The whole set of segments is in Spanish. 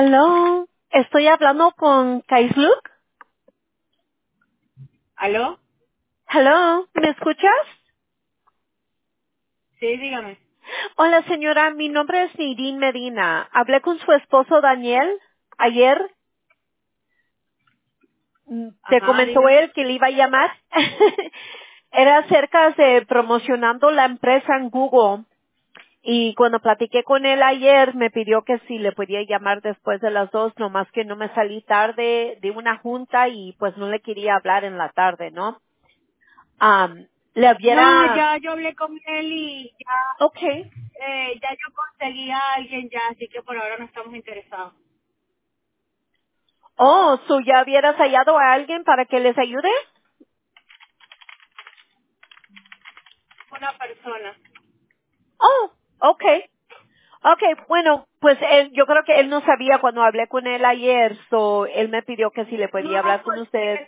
Hello, estoy hablando con Kaisluk. ¿Aló? Hello, ¿me escuchas? Sí, dígame. Hola señora, mi nombre es Nidín Medina. Hablé con su esposo Daniel ayer. Te Ajá, comentó dígame. él que le iba a llamar. Era acerca de promocionando la empresa en Google. Y cuando platiqué con él ayer, me pidió que si le podía llamar después de las 2, nomás que no me salí tarde de una junta y pues no le quería hablar en la tarde, ¿no? Le No, hubiera... ya yo hablé con él y Okay. ya yo conseguí a alguien ya, así que por ahora no estamos interesados. Oh, ¿so ya hubieras hallado a alguien para que les ayude? Una persona. Oh, okay. Okay, bueno, pues yo creo que él no sabía cuando hablé con él ayer, so él me pidió que si le podía No, hablar con usted.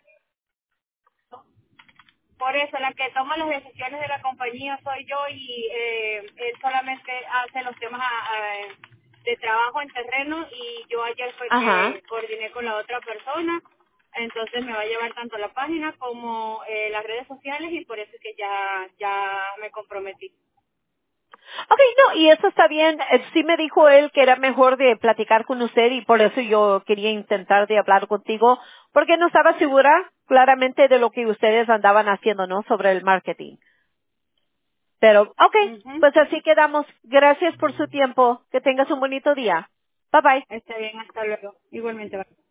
por eso la que toma las decisiones de la compañía soy yo y él solamente hace los temas de trabajo en terreno y yo ayer fue Ajá. que coordiné con la otra persona, entonces me va a llevar tanto la página como las redes sociales y por eso es que ya me comprometí. Okay, no, y eso está bien. Sí me dijo él que era mejor de platicar con usted y por eso yo quería intentar de hablar contigo, porque no estaba segura claramente de lo que ustedes andaban haciendo, ¿no? Sobre el marketing. Pero, okay, Ujú. pues así quedamos. Gracias por su tiempo. Que tengas un bonito día. Bye bye. Está bien, hasta luego. Igualmente. Bye.